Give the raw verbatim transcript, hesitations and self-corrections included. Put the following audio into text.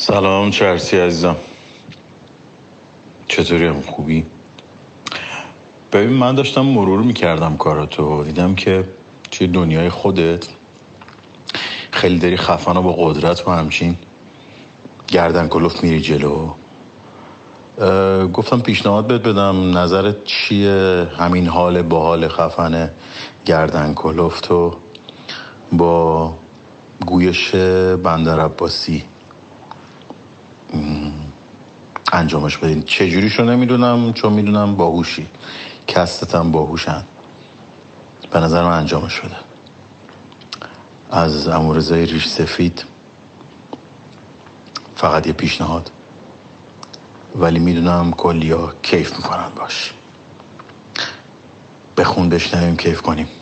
سلام چرسی عزیزم، چطوری؟ هم خوبی؟ ببین من داشتم مرور میکردم کاراتو، دیدم که توی دنیای خودت خیلی داری خفن و با قدرت و همچین گردن کلفت میری جلو. گفتم پیشنهاد بهت بدم، نظرت چیه؟ همین حال با حال خفن گردن کلفت و با گویش بندر عباسی انجامش بدین. چجوریشو نمیدونم، چون میدونم باهوشی، کستتم باهوشن، به نظر من انجامش بده. از عمورضای ریش سفید فقط یه پیشنهاد، ولی میدونم کلیا کیف میکنن باش. بخون بشنویم کیف کنیم.